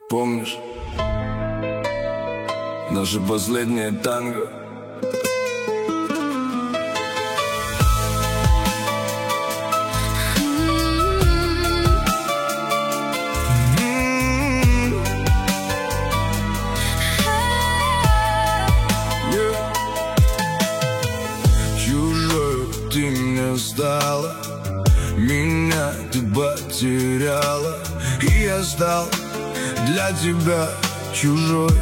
Помнишь наше последнее танго? Чужой ты мне стала, меня ты потеряла, и я стал для тебя чужой.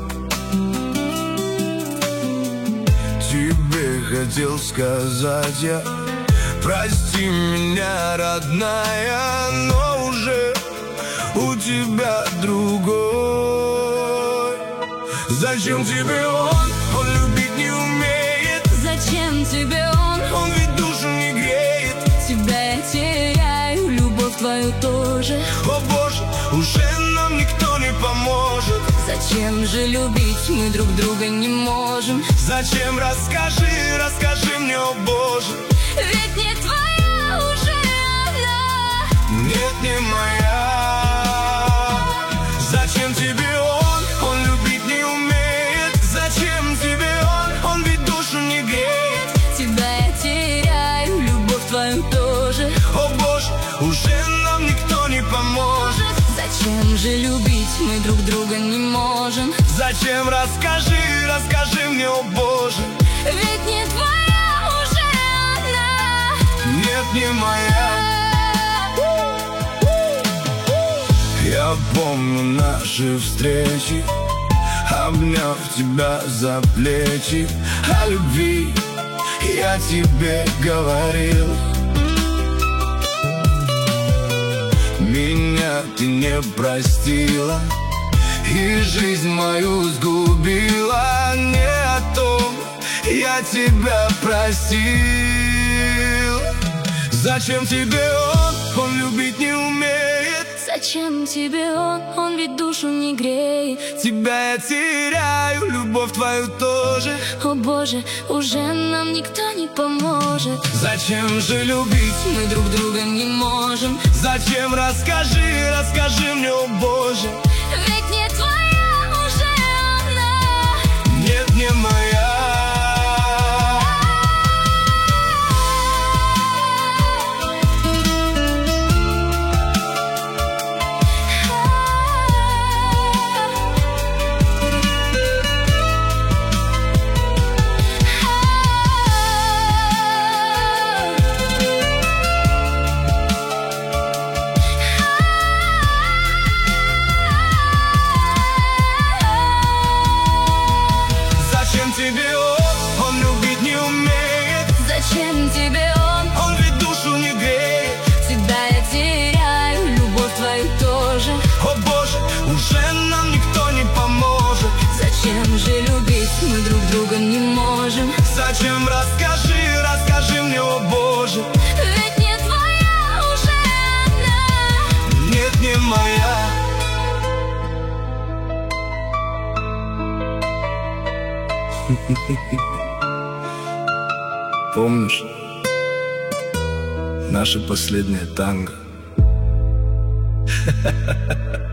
Тебе хотел сказать я: прости меня, родная, но уже у тебя другой. Зачем тебе он любить не умеет? Зачем тебе Он ведь душу не греет. Тебя я теряю, любовь твою тоже. О боже, уже нам никто не поможет. Зачем же любить, мы друг друга не можем? Зачем, расскажи мне, о боже. Ведь не твоя уже она. Нет, не моя. Зачем тебе он любить не умеет? Зачем тебе он ведь душу не греет. Тебя я теряю, любовь твою тоже. О боже, уже нам никто не поможет. Зачем же любить, мы друг друга не можем? Зачем, расскажи мне, о боже. Ведь не твоя уже она. Нет, не моя. Я помню наши встречи, обняв тебя за плечи. О любви я тебе говорил. Меня ты не простила и жизнь мою сгубила. Не о том я тебя просил. Зачем тебе он любить не умеет? Зачем тебе он ведь душу не греет. Тебя я теряю, любовь твою тоже. О боже, уже нам никто не поможет. Зачем же любить, мы друг друга не можем? Зачем, расскажи мне, о боже. Ведь не твоя уже она. Нет, не моя. Тебе он любить не умеет. Зачем тебе он ведь душу не греет. Тебя я теряю, любовь твою тоже. О боже, уже нам никто не поможет. Зачем же любить, мы друг друга не можем? Зачем, расскажи мне, о боже. Ведь не твоя уже она. Нет, не моя. Помнишь наше последнее танго?